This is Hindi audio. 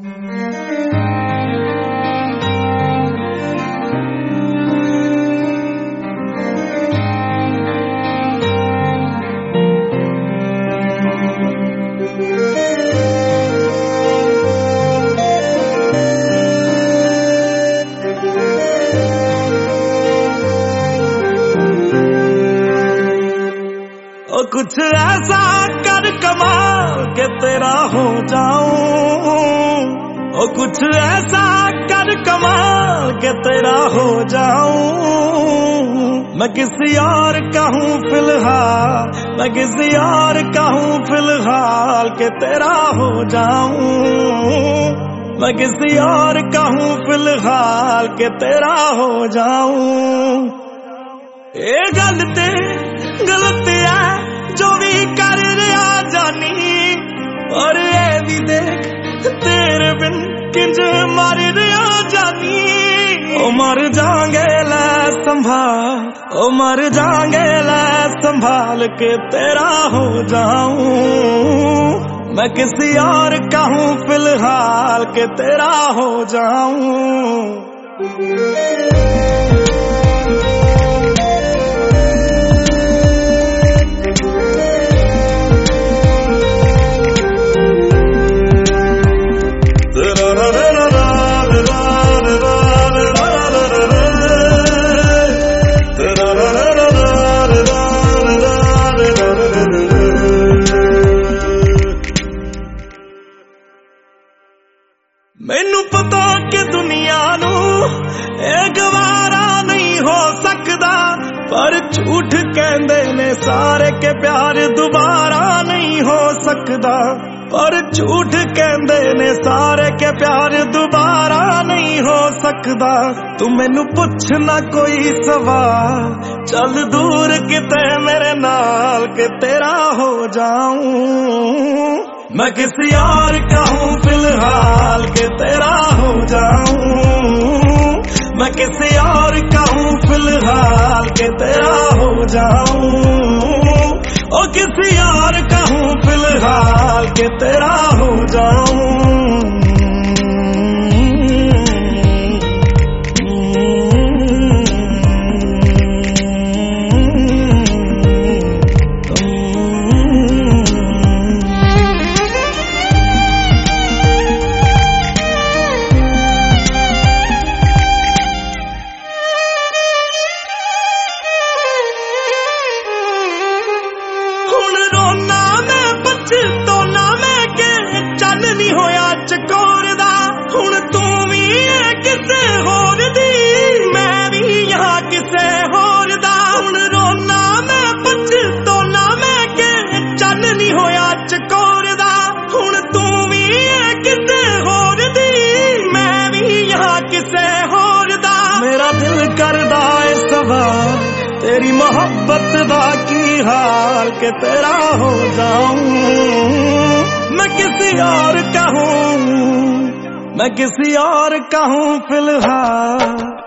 कुछ ऐसा कर कमाल के तेरा हो जाऊं, ओ कुछ ऐसा कर कमाल के तेरा हो जाऊं। मैं किसी और का हूँ फिलहाल, मैं किसी और का हूँ फिलहाल के तेरा हो जाऊं। मैं किसी और का हूँ फिलहाल के तेरा हो जाऊं। ये गलत है जो भी कर रहा जानी, और ये भी देख तेरे बिन किंज मर रहा जानी। ओ मर जाएंगे लै संभाल, ओ मर जाएंगे लै संभाल के तेरा हो जाऊं। मैं किसी और का हूँ फिलहाल के तेरा हो जाऊं। मैनू पता कि दुनिया नू ये गवारा नहीं हो सकदा, पर झूठ कहंदे ने सारे के प्यार दोबारा नहीं हो सकदा। पर झूठ कहंदे ने सारे के प्यार दोबारा नहीं हो सकदा। तू मैनू पुछ ना कोई सवाल, चल दूर किते मेरे नाल के तेरा हो जाऊं। मैं किसी और का हूँ फिलहाल के तेरा हो जाऊं। मैं किसी और का हूँ फिलहाल के तेरा हो जाऊं। ओ किसी और का हूँ फिलहाल के तेरा हो जाऊं। हुण तू भी है किसे होर दी, मैं भी यहाँ किसे होर दा। हुण रोना मैं पछतोना मैं के चन नहीं होया चकोर दा। हुण तू भी है किसे होर दी, मैं भी यहाँ किसे होर दा। मेरा दिल करदा है सवाल, तेरी मोहब्बत दा की हाल के तेरा हो जाऊं। मैं किसी और का हूँ, मैं किसी और का हूँ फिलहाल।